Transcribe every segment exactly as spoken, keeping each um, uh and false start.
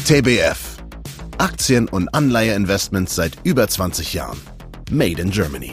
T B F. Aktien- und Anleiheinvestments seit über zwanzig Jahren. Made in Germany.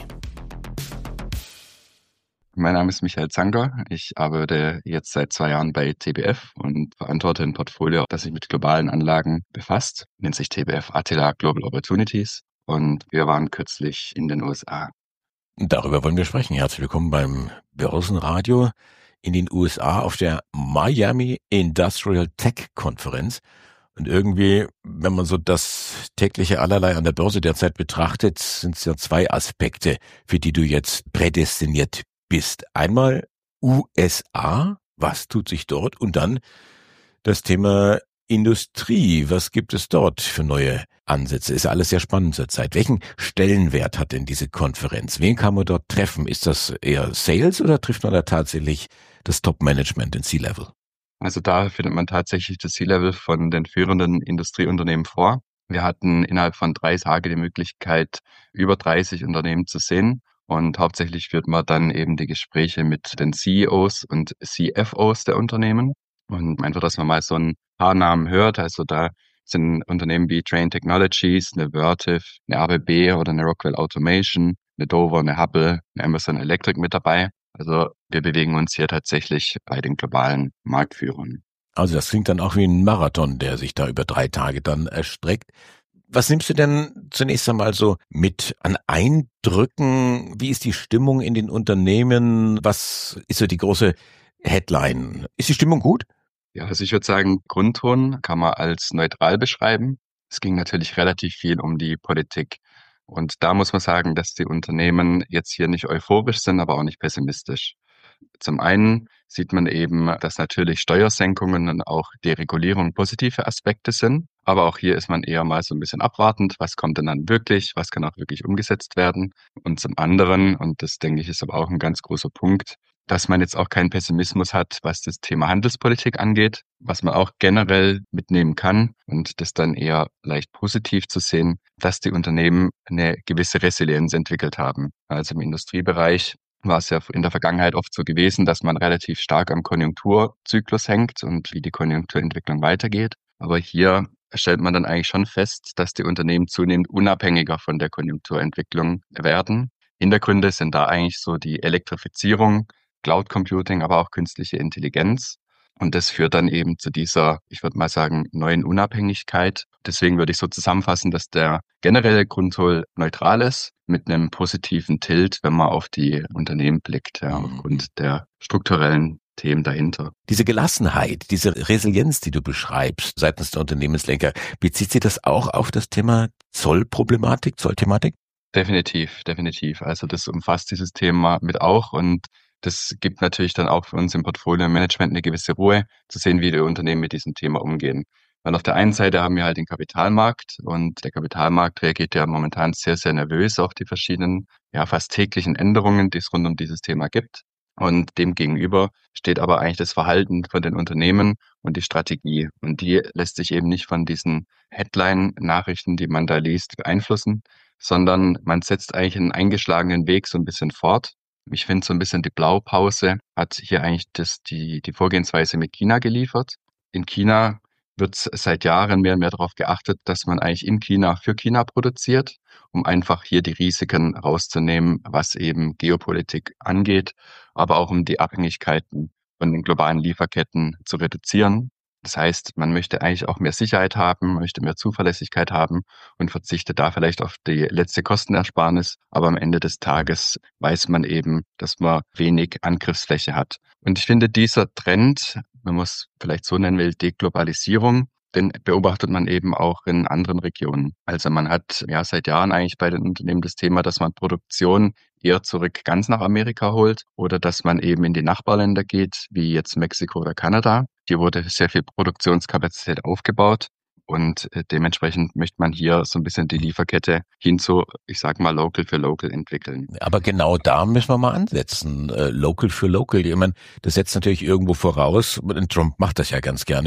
Mein Name ist Michael Zanker. Ich arbeite jetzt seit zwei Jahren bei T B F und verantworte ein Portfolio, das sich mit globalen Anlagen befasst. Nennt sich T B F Attila Global Opportunities. Und wir waren kürzlich in den U S A. Darüber wollen wir sprechen. Herzlich willkommen beim Börsenradio in den U S A auf der Miami Industrial Tech Konferenz. Und irgendwie, wenn man so das tägliche Allerlei an der Börse derzeit betrachtet, sind es ja zwei Aspekte, für die du jetzt prädestiniert bist. Einmal U S A, was tut sich dort? Und dann das Thema Industrie, was gibt es dort für neue Ansätze? Ist alles sehr spannend zurzeit. Welchen Stellenwert hat denn diese Konferenz? Wen kann man dort treffen? Ist das eher Sales oder trifft man da tatsächlich das Top-Management in C-Level? Also da findet man tatsächlich das C-Level von den führenden Industrieunternehmen vor. Wir hatten innerhalb von drei Tagen die Möglichkeit, über dreißig Unternehmen zu sehen. Und hauptsächlich führt man dann eben die Gespräche mit den C E Os und C F Os der Unternehmen. Und einfach, dass man mal so ein paar Namen hört. Also da sind Unternehmen wie Trane Technologies, eine Vertiv, eine A B B oder eine Rockwell Automation, eine Dover, eine Hubble, eine Amazon Electric mit dabei. Also wir bewegen uns hier tatsächlich bei den globalen Marktführern. Also das klingt dann auch wie ein Marathon, der sich da über drei Tage dann erstreckt. Was nimmst du denn zunächst einmal so mit an Eindrücken? Wie ist die Stimmung in den Unternehmen? Was ist so die große Headline? Ist die Stimmung gut? Ja, also ich würde sagen, Grundton kann man als neutral beschreiben. Es ging natürlich relativ viel um die Politik. Und da muss man sagen, dass die Unternehmen jetzt hier nicht euphorisch sind, aber auch nicht pessimistisch. Zum einen sieht man eben, dass natürlich Steuersenkungen und auch Deregulierung positive Aspekte sind. Aber auch hier ist man eher mal so ein bisschen abwartend. Was kommt denn dann wirklich? Was kann auch wirklich umgesetzt werden? Und zum anderen, und das denke ich ist aber auch ein ganz großer Punkt, dass man jetzt auch keinen Pessimismus hat, was das Thema Handelspolitik angeht, was man auch generell mitnehmen kann und das dann eher leicht positiv zu sehen, dass die Unternehmen eine gewisse Resilienz entwickelt haben. Also im Industriebereich war es ja in der Vergangenheit oft so gewesen, dass man relativ stark am Konjunkturzyklus hängt und wie die Konjunkturentwicklung weitergeht. Aber hier stellt man dann eigentlich schon fest, dass die Unternehmen zunehmend unabhängiger von der Konjunkturentwicklung werden. Hintergründe sind da eigentlich so die Elektrifizierung, Cloud Computing, aber auch künstliche Intelligenz. Und das führt dann eben zu dieser, ich würde mal sagen, neuen Unabhängigkeit. Deswegen würde ich so zusammenfassen, dass der generelle Grundton neutral ist, mit einem positiven Tilt, wenn man auf die Unternehmen blickt, ja, aufgrund der strukturellen Themen dahinter. Diese Gelassenheit, diese Resilienz, die du beschreibst seitens der Unternehmenslenker, bezieht sich das auch auf das Thema Zollproblematik, Zollthematik? Definitiv, definitiv. Also das umfasst dieses Thema mit auch und das gibt natürlich dann auch für uns im Portfolio-Management eine gewisse Ruhe, zu sehen, wie die Unternehmen mit diesem Thema umgehen. Weil auf der einen Seite haben wir halt den Kapitalmarkt und der Kapitalmarkt reagiert ja momentan sehr, sehr nervös auf die verschiedenen, ja fast täglichen Änderungen, die es rund um dieses Thema gibt. Und dem gegenüber steht aber eigentlich das Verhalten von den Unternehmen und die Strategie. Und die lässt sich eben nicht von diesen Headline-Nachrichten, die man da liest, beeinflussen, sondern man setzt eigentlich einen eingeschlagenen Weg so ein bisschen fort. Ich finde so ein bisschen die Blaupause hat hier eigentlich das, die, die Vorgehensweise mit China geliefert. In China wird seit Jahren mehr und mehr darauf geachtet, dass man eigentlich in China für China produziert, um einfach hier die Risiken rauszunehmen, was eben Geopolitik angeht, aber auch um die Abhängigkeiten von den globalen Lieferketten zu reduzieren. Das heißt, man möchte eigentlich auch mehr Sicherheit haben, man möchte mehr Zuverlässigkeit haben und verzichtet da vielleicht auf die letzte Kostenersparnis. Aber am Ende des Tages weiß man eben, dass man wenig Angriffsfläche hat. Und ich finde, dieser Trend, man muss vielleicht so nennen will, Deglobalisierung, den beobachtet man eben auch in anderen Regionen. Also man hat ja seit Jahren eigentlich bei den Unternehmen das Thema, dass man Produktion eher zurück ganz nach Amerika holt oder dass man eben in die Nachbarländer geht, wie jetzt Mexiko oder Kanada. Hier wurde sehr viel Produktionskapazität aufgebaut und dementsprechend möchte man hier so ein bisschen die Lieferkette hin zu, ich sag mal, Local für Local entwickeln. Aber genau da müssen wir mal ansetzen. Äh, Local für Local. Ich meine, das setzt natürlich irgendwo voraus, und Trump macht das ja ganz gerne,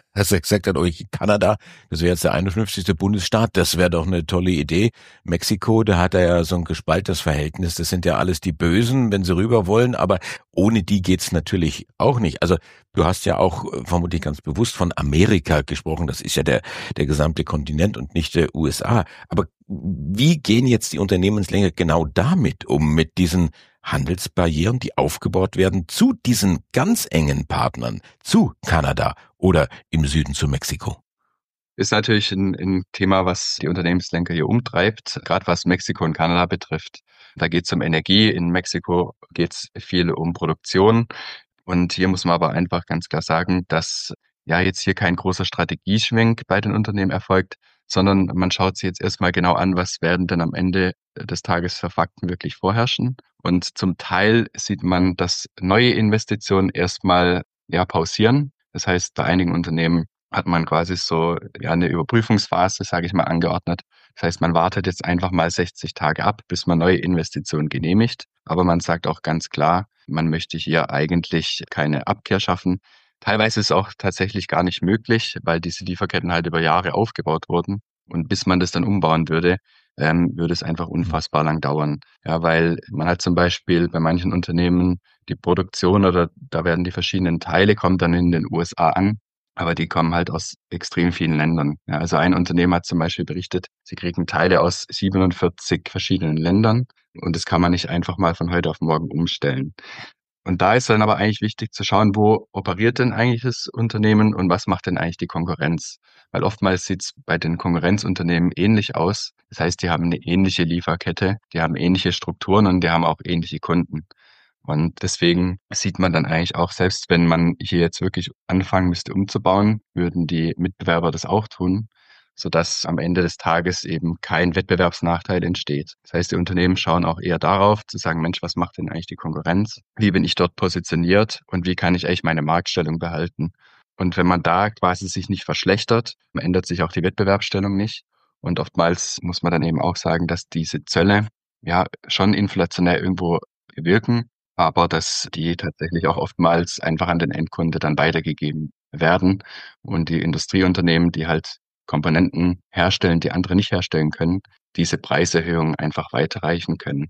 Hast du gesagt, hat euch Kanada, das wäre jetzt der einundfünfzigste Bundesstaat, das wäre doch eine tolle Idee. Mexiko, da hat er ja so ein gespaltenes Verhältnis, das sind ja alles die Bösen, wenn sie rüber wollen, aber ohne die geht's natürlich auch nicht. Also du hast ja auch äh, vermutlich ganz bewusst von Amerika gesprochen, das ist ja der, der gesamte Kontinent und nicht der U S A. Aber wie gehen jetzt die Unternehmensländer genau damit um, mit diesen Handelsbarrieren, die aufgebaut werden zu diesen ganz engen Partnern, zu Kanada oder im Süden zu Mexiko? Ist natürlich ein, ein Thema, was die Unternehmenslenker hier umtreibt, gerade was Mexiko und Kanada betrifft. Da geht es um Energie, in Mexiko geht es viel um Produktion. Und hier muss man aber einfach ganz klar sagen, dass ja jetzt hier kein großer Strategieschwenk bei den Unternehmen erfolgt, sondern man schaut sich jetzt erstmal genau an, was werden denn am Ende des Tages für Fakten wirklich vorherrschen. Und zum Teil sieht man, dass neue Investitionen erstmal ja pausieren. Das heißt, bei einigen Unternehmen hat man quasi so ja eine Überprüfungsphase, sage ich mal, angeordnet. Das heißt, man wartet jetzt einfach mal sechzig Tage ab, bis man neue Investitionen genehmigt. Aber man sagt auch ganz klar, man möchte hier eigentlich keine Abkehr schaffen. Teilweise ist es auch tatsächlich gar nicht möglich, weil diese Lieferketten halt über Jahre aufgebaut wurden. Und bis man das dann umbauen würde, ähm, würde es einfach unfassbar lang dauern. Ja, weil man hat zum Beispiel bei manchen Unternehmen die Produktion oder da werden die verschiedenen Teile, kommen dann in den U S A an. Aber die kommen halt aus extrem vielen Ländern. Ja, also ein Unternehmen hat zum Beispiel berichtet, sie kriegen Teile aus siebenundvierzig verschiedenen Ländern und das kann man nicht einfach mal von heute auf morgen umstellen. Und da ist dann aber eigentlich wichtig zu schauen, wo operiert denn eigentlich das Unternehmen und was macht denn eigentlich die Konkurrenz? Weil oftmals sieht es bei den Konkurrenzunternehmen ähnlich aus. Das heißt, die haben eine ähnliche Lieferkette, die haben ähnliche Strukturen und die haben auch ähnliche Kunden. Und deswegen sieht man dann eigentlich auch, selbst wenn man hier jetzt wirklich anfangen müsste umzubauen, würden die Mitbewerber das auch tun, sodass am Ende des Tages eben kein Wettbewerbsnachteil entsteht. Das heißt, die Unternehmen schauen auch eher darauf, zu sagen, Mensch, was macht denn eigentlich die Konkurrenz? Wie bin ich dort positioniert und wie kann ich eigentlich meine Marktstellung behalten? Und wenn man da quasi sich nicht verschlechtert, ändert sich auch die Wettbewerbsstellung nicht. Und oftmals muss man dann eben auch sagen, dass diese Zölle ja schon inflationär irgendwo wirken, aber dass die tatsächlich auch oftmals einfach an den Endkunde dann weitergegeben werden und die Industrieunternehmen, die halt Komponenten herstellen, die andere nicht herstellen können, diese Preiserhöhungen einfach weiterreichen können.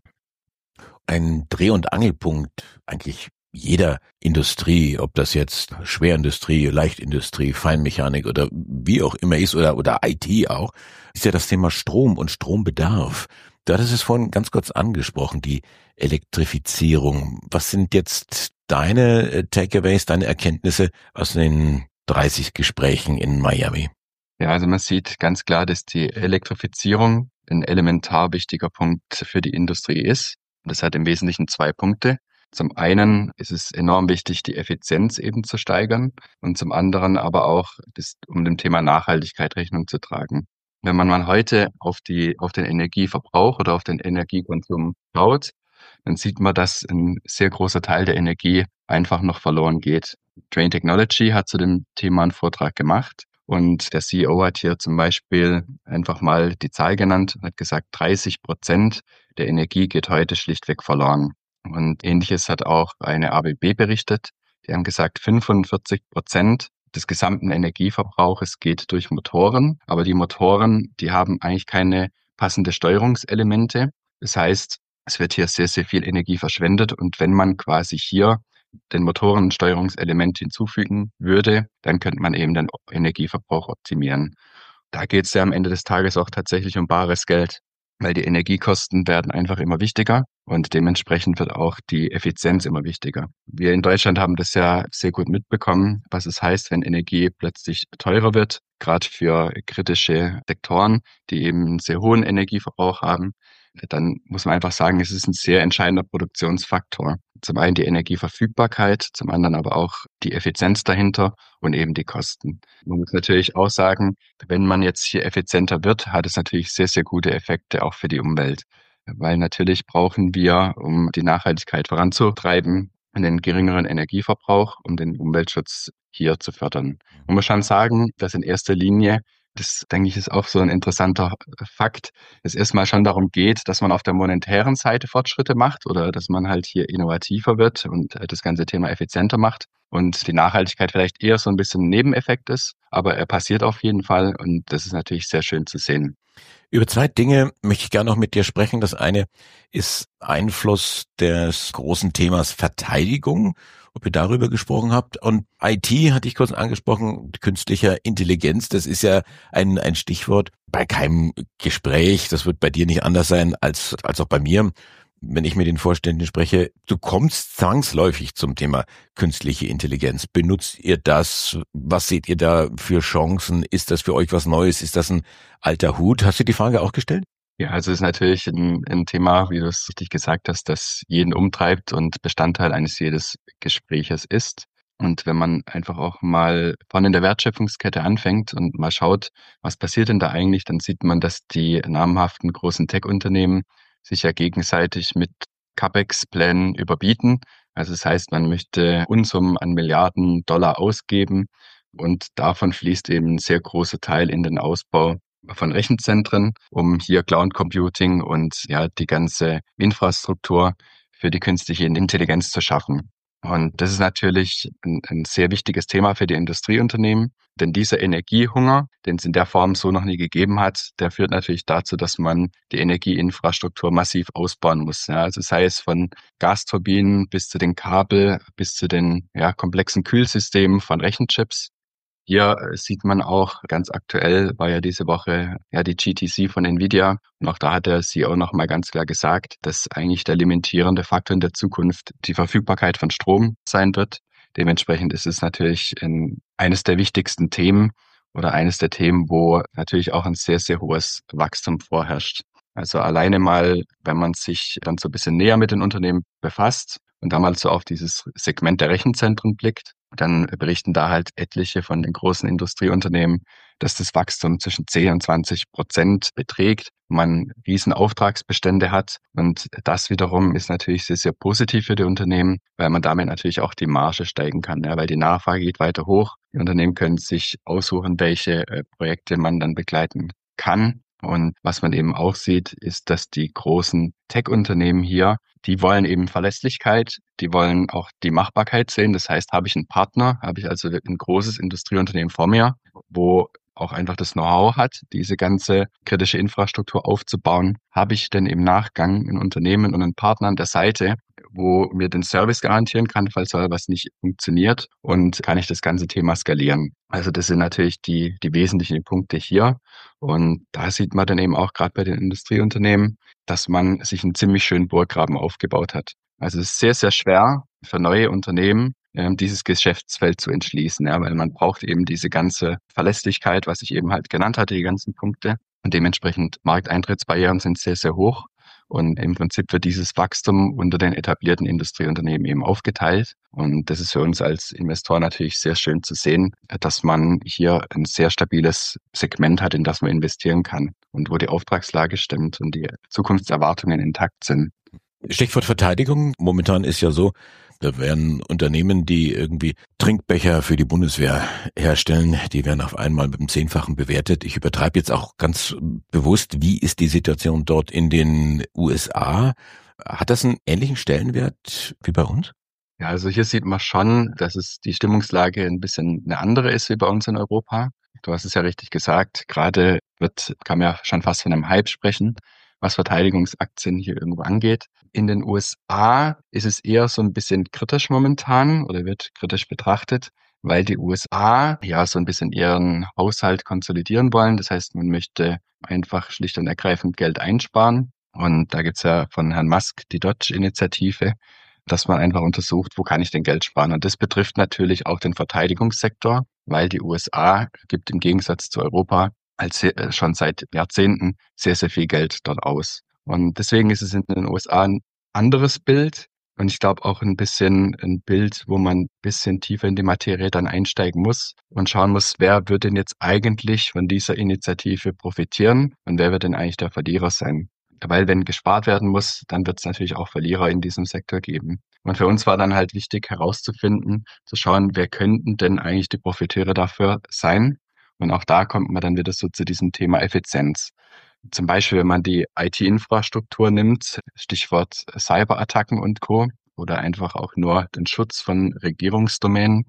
Ein Dreh- und Angelpunkt eigentlich jeder Industrie, ob das jetzt Schwerindustrie, Leichtindustrie, Feinmechanik oder wie auch immer ist oder, oder I T auch, ist ja das Thema Strom und Strombedarf. Du hattest es vorhin ganz kurz angesprochen, die Elektrifizierung. Was sind jetzt deine äh, Takeaways, deine Erkenntnisse aus den dreißig Gesprächen in Miami? Ja, also man sieht ganz klar, dass die Elektrifizierung ein elementar wichtiger Punkt für die Industrie ist. Das hat im Wesentlichen zwei Punkte. Zum einen ist es enorm wichtig, die Effizienz eben zu steigern und zum anderen aber auch, das, um dem Thema Nachhaltigkeit Rechnung zu tragen. Wenn man mal heute auf die, auf den Energieverbrauch oder auf den Energiekonsum schaut, dann sieht man, dass ein sehr großer Teil der Energie einfach noch verloren geht. Trane Technology hat zu dem Thema einen Vortrag gemacht und der C E O hat hier zum Beispiel einfach mal die Zahl genannt und hat gesagt, dreißig Prozent der Energie geht heute schlichtweg verloren. Und Ähnliches hat auch eine A B B berichtet. Die haben gesagt, fünfundvierzig Prozent des gesamten Energieverbrauches geht durch Motoren. Aber die Motoren, die haben eigentlich keine passende Steuerungselemente. Das heißt, es wird hier sehr, sehr viel Energie verschwendet. Und wenn man quasi hier den Motoren ein Steuerungselement hinzufügen würde, dann könnte man eben den Energieverbrauch optimieren. Da geht es ja am Ende des Tages auch tatsächlich um bares Geld, weil die Energiekosten werden einfach immer wichtiger und dementsprechend wird auch die Effizienz immer wichtiger. Wir in Deutschland haben das ja sehr gut mitbekommen, was es heißt, wenn Energie plötzlich teurer wird, gerade für kritische Sektoren, die eben einen sehr hohen Energieverbrauch haben. Dann muss man einfach sagen, es ist ein sehr entscheidender Produktionsfaktor. Zum einen die Energieverfügbarkeit, zum anderen aber auch die Effizienz dahinter und eben die Kosten. Man muss natürlich auch sagen, wenn man jetzt hier effizienter wird, hat es natürlich sehr, sehr gute Effekte auch für die Umwelt. Weil natürlich brauchen wir, um die Nachhaltigkeit voranzutreiben, einen geringeren Energieverbrauch, um den Umweltschutz hier zu fördern. Man muss schon sagen, dass in erster Linie das denke ich ist auch so ein interessanter Fakt, es erstmal schon darum geht, dass man auf der monetären Seite Fortschritte macht oder dass man halt hier innovativer wird und das ganze Thema effizienter macht und die Nachhaltigkeit vielleicht eher so ein bisschen ein Nebeneffekt ist, aber er passiert auf jeden Fall und das ist natürlich sehr schön zu sehen. Über zwei Dinge möchte ich gerne noch mit dir sprechen. Das eine ist Einfluss des großen Themas Verteidigung, ob ihr darüber gesprochen habt. Und I T hatte ich kurz angesprochen, künstlicher Intelligenz, das ist ja ein, ein Stichwort bei keinem Gespräch. Das wird bei dir nicht anders sein als, als auch bei mir. Wenn ich mit den Vorständen spreche, du kommst zwangsläufig zum Thema künstliche Intelligenz. Benutzt ihr das? Was seht ihr da für Chancen? Ist das für euch was Neues? Ist das ein alter Hut? Hast du die Frage auch gestellt? Ja, also es ist natürlich ein, ein Thema, wie du es richtig gesagt hast, das jeden umtreibt und Bestandteil eines jedes Gespräches ist. Und wenn man einfach auch mal vorne in der Wertschöpfungskette anfängt und mal schaut, was passiert denn da eigentlich, dann sieht man, dass die namhaften großen Tech-Unternehmen sich ja gegenseitig mit CapEx-Plänen überbieten. Also das heißt, man möchte Unsummen an Milliarden Dollar ausgeben und davon fließt eben ein sehr großer Teil in den Ausbau von Rechenzentren, um hier Cloud Computing und ja die ganze Infrastruktur für die künstliche Intelligenz zu schaffen. Und das ist natürlich ein, ein sehr wichtiges Thema für die Industrieunternehmen, denn dieser Energiehunger, den es in der Form so noch nie gegeben hat, der führt natürlich dazu, dass man die Energieinfrastruktur massiv ausbauen muss. Ja, also sei es von Gasturbinen bis zu den Kabel, bis zu den ja, komplexen Kühlsystemen von Rechenchips. Hier sieht man auch, ganz aktuell war ja diese Woche ja die G T C von Nvidia und auch da hat der C E O noch mal ganz klar gesagt, dass eigentlich der limitierende Faktor in der Zukunft die Verfügbarkeit von Strom sein wird. Dementsprechend ist es natürlich ein, eines der wichtigsten Themen oder eines der Themen, wo natürlich auch ein sehr, sehr hohes Wachstum vorherrscht. Also alleine mal, wenn man sich dann so ein bisschen näher mit den Unternehmen befasst und da mal so auf dieses Segment der Rechenzentren blickt, dann berichten da halt etliche von den großen Industrieunternehmen, dass das Wachstum zwischen zehn und zwanzig Prozent beträgt, man riesen Auftragsbestände hat und das wiederum ist natürlich sehr, sehr positiv für die Unternehmen, weil man damit natürlich auch die Marge steigen kann, ja, weil die Nachfrage geht weiter hoch. Die Unternehmen können sich aussuchen, welche äh, Projekte man dann begleiten kann. Und was man eben auch sieht, ist, dass die großen Tech-Unternehmen hier, die wollen eben Verlässlichkeit, die wollen auch die Machbarkeit sehen. Das heißt, habe ich einen Partner, habe ich also ein großes Industrieunternehmen vor mir, wo auch einfach das Know-how hat, diese ganze kritische Infrastruktur aufzubauen, habe ich denn im Nachgang ein Unternehmen und einen Partner an der Seite, wo mir den Service garantieren kann, falls mal was nicht funktioniert und kann ich das ganze Thema skalieren. Also das sind natürlich die, die wesentlichen Punkte hier. Und da sieht man dann eben auch gerade bei den Industrieunternehmen, dass man sich einen ziemlich schönen Burggraben aufgebaut hat. Also es ist sehr, sehr schwer für neue Unternehmen, ähm, dieses Geschäftsfeld zu entschließen, ja, weil man braucht eben diese ganze Verlässlichkeit, was ich eben halt genannt hatte, die ganzen Punkte. Und dementsprechend Markteintrittsbarrieren sind sehr, sehr hoch. Und im Prinzip wird dieses Wachstum unter den etablierten Industrieunternehmen eben aufgeteilt. Und das ist für uns als Investor natürlich sehr schön zu sehen, dass man hier ein sehr stabiles Segment hat, in das man investieren kann und wo die Auftragslage stimmt und die Zukunftserwartungen intakt sind. Stichwort Verteidigung. Momentan ist ja so, da werden Unternehmen, die irgendwie Trinkbecher für die Bundeswehr herstellen, die werden auf einmal mit dem Zehnfachen bewertet. Ich übertreibe jetzt auch ganz bewusst. Wie ist die Situation dort in den U S A? Hat das einen ähnlichen Stellenwert wie bei uns? Ja, also hier sieht man schon, dass es die Stimmungslage ein bisschen eine andere ist wie bei uns in Europa. Du hast es ja richtig gesagt. Gerade wird, kann man ja schon fast von einem Hype sprechen, was Verteidigungsaktien hier irgendwo angeht. In den U S A ist es eher so ein bisschen kritisch momentan oder wird kritisch betrachtet, weil die U S A ja so ein bisschen ihren Haushalt konsolidieren wollen. Das heißt, man möchte einfach schlicht und ergreifend Geld einsparen. Und da gibt's ja von Herrn Musk die Dodge-Initiative, dass man einfach untersucht, wo kann ich denn Geld sparen. Und das betrifft natürlich auch den Verteidigungssektor, weil die U S A gibt im Gegensatz zu Europa als schon seit Jahrzehnten sehr, sehr viel Geld dort aus. Und deswegen ist es in den U S A ein anderes Bild. Und ich glaube auch ein bisschen ein Bild, wo man ein bisschen tiefer in die Materie dann einsteigen muss und schauen muss, wer wird denn jetzt eigentlich von dieser Initiative profitieren und wer wird denn eigentlich der Verlierer sein. Weil wenn gespart werden muss, dann wird es natürlich auch Verlierer in diesem Sektor geben. Und für uns war dann halt wichtig herauszufinden, zu schauen, wer könnten denn eigentlich die Profiteure dafür sein. Und auch da kommt man dann wieder so zu diesem Thema Effizienz. Zum Beispiel, wenn man die I T-Infrastruktur nimmt, Stichwort Cyberattacken und Co. oder einfach auch nur den Schutz von Regierungsdomänen,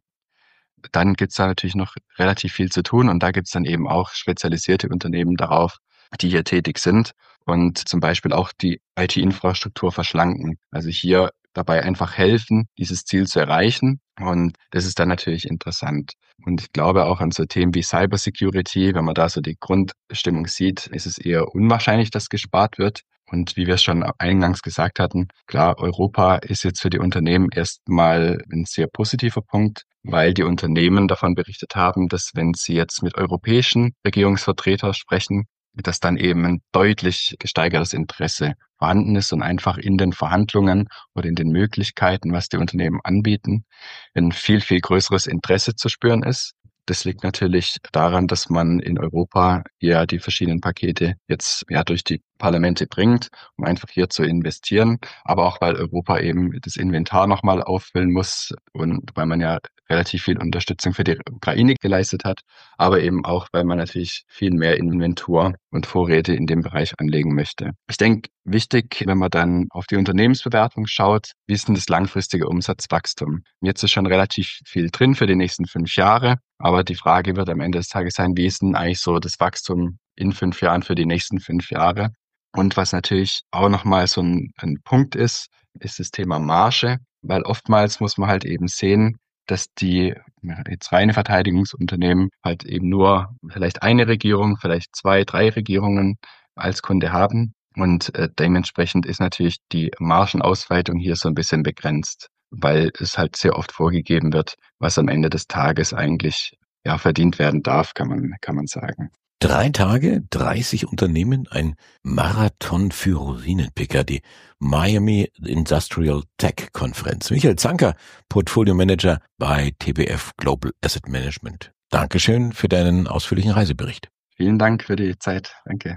dann gibt's da natürlich noch relativ viel zu tun. Und da gibt's dann eben auch spezialisierte Unternehmen darauf, die hier tätig sind und zum Beispiel auch die I T-Infrastruktur verschlanken. Also hier dabei einfach helfen, dieses Ziel zu erreichen. Und das ist dann natürlich interessant. Und ich glaube auch an so Themen wie Cybersecurity, wenn man da so die Grundstimmung sieht, ist es eher unwahrscheinlich, dass gespart wird. Und wie wir es schon eingangs gesagt hatten, klar, Europa ist jetzt für die Unternehmen erstmal ein sehr positiver Punkt, weil die Unternehmen davon berichtet haben, dass wenn sie jetzt mit europäischen Regierungsvertretern sprechen, dass dann eben ein deutlich gesteigertes Interesse vorhanden ist und einfach in den Verhandlungen oder in den Möglichkeiten, was die Unternehmen anbieten, ein viel, viel größeres Interesse zu spüren ist. Das liegt natürlich daran, dass man in Europa ja die verschiedenen Pakete jetzt ja durch die Parlamente bringt, um einfach hier zu investieren, aber auch weil Europa eben das Inventar nochmal auffüllen muss und weil man ja relativ viel Unterstützung für die Ukraine geleistet hat, aber eben auch, weil man natürlich viel mehr Inventur und Vorräte in dem Bereich anlegen möchte. Ich denke, wichtig, wenn man dann auf die Unternehmensbewertung schaut, wie ist denn das langfristige Umsatzwachstum? Jetzt ist schon relativ viel drin für die nächsten fünf Jahre, aber die Frage wird am Ende des Tages sein, wie ist denn eigentlich so das Wachstum in fünf Jahren für die nächsten fünf Jahre? Und was natürlich auch nochmal so ein, ein Punkt ist, ist das Thema Marge, weil oftmals muss man halt eben sehen, dass die ja, jetzt reine Verteidigungsunternehmen halt eben nur vielleicht eine Regierung, vielleicht zwei, drei Regierungen als Kunde haben. Und äh, dementsprechend ist natürlich die Margenausweitung hier so ein bisschen begrenzt, weil es halt sehr oft vorgegeben wird, was am Ende des Tages eigentlich ja verdient werden darf, kann man, kann man sagen. Drei Tage, dreißig Unternehmen, ein Marathon für Rosinenpicker, die Miami Industrial Tech Konferenz. Michael Zanker, Portfolio Manager bei T B F Global Asset Management. Dankeschön für deinen ausführlichen Reisebericht. Vielen Dank für die Zeit. Danke.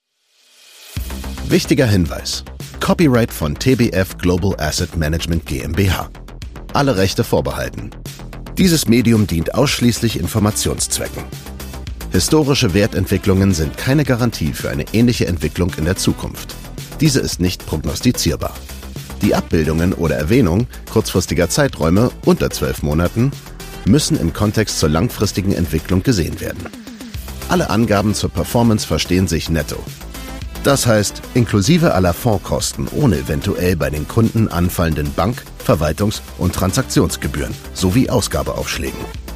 Wichtiger Hinweis. Copyright von T B F Global Asset Management GmbH. Alle Rechte vorbehalten. Dieses Medium dient ausschließlich Informationszwecken. Historische Wertentwicklungen sind keine Garantie für eine ähnliche Entwicklung in der Zukunft. Diese ist nicht prognostizierbar. Die Abbildungen oder Erwähnung kurzfristiger Zeiträume unter zwölf Monaten müssen im Kontext zur langfristigen Entwicklung gesehen werden. Alle Angaben zur Performance verstehen sich netto. Das heißt, inklusive aller Fondskosten ohne eventuell bei den Kunden anfallenden Bank-, Verwaltungs- und Transaktionsgebühren sowie Ausgabeaufschlägen.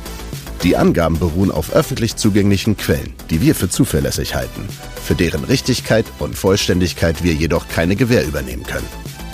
Die Angaben beruhen auf öffentlich zugänglichen Quellen, die wir für zuverlässig halten, für deren Richtigkeit und Vollständigkeit wir jedoch keine Gewähr übernehmen können.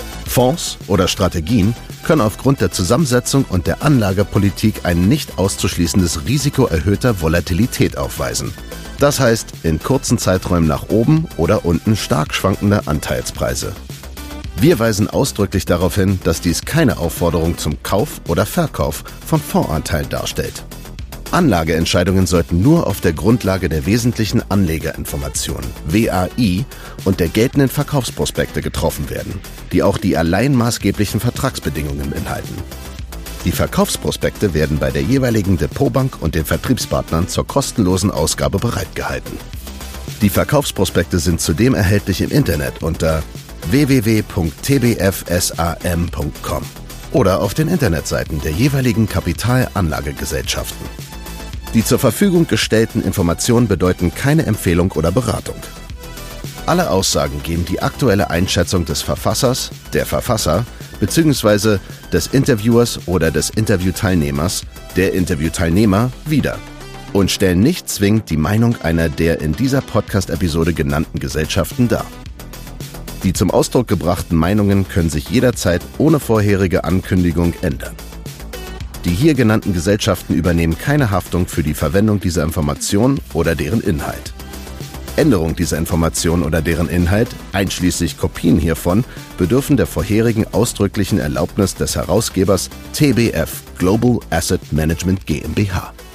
Fonds oder Strategien können aufgrund der Zusammensetzung und der Anlagepolitik ein nicht auszuschließendes Risiko erhöhter Volatilität aufweisen. Das heißt, in kurzen Zeiträumen nach oben oder unten stark schwankende Anteilspreise. Wir weisen ausdrücklich darauf hin, dass dies keine Aufforderung zum Kauf oder Verkauf von Fondsanteilen darstellt. Anlageentscheidungen sollten nur auf der Grundlage der wesentlichen Anlegerinformationen W A I und der geltenden Verkaufsprospekte getroffen werden, die auch die allein maßgeblichen Vertragsbedingungen enthalten. Die Verkaufsprospekte werden bei der jeweiligen Depotbank und den Vertriebspartnern zur kostenlosen Ausgabe bereitgehalten. Die Verkaufsprospekte sind zudem erhältlich im Internet unter w w w punkt t b f sam punkt com oder auf den Internetseiten der jeweiligen Kapitalanlagegesellschaften. Die zur Verfügung gestellten Informationen bedeuten keine Empfehlung oder Beratung. Alle Aussagen geben die aktuelle Einschätzung des Verfassers, der Verfasser bzw. des Interviewers oder des Interviewteilnehmers, der Interviewteilnehmer wider und stellen nicht zwingend die Meinung einer der in dieser Podcast-Episode genannten Gesellschaften dar. Die zum Ausdruck gebrachten Meinungen können sich jederzeit ohne vorherige Ankündigung ändern. Die hier genannten Gesellschaften übernehmen keine Haftung für die Verwendung dieser Information oder deren Inhalt. Änderung dieser Information oder deren Inhalt, einschließlich Kopien hiervon, bedürfen der vorherigen ausdrücklichen Erlaubnis des Herausgebers T B F Global Asset Management GmbH.